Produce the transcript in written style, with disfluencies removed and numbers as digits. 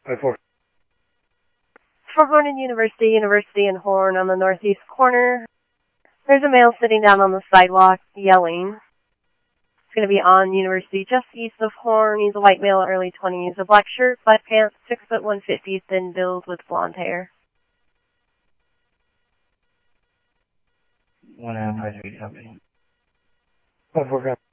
5-4. For Horn and University and Horn on the northeast corner. There's a male sitting down on the sidewalk yelling. It's going to be on University just east of Horn. He's a white male, early 20s, a black shirt, black pants, 6'1", 150, thin build with blonde hair. 1 5-3, copy. 5-4, copy.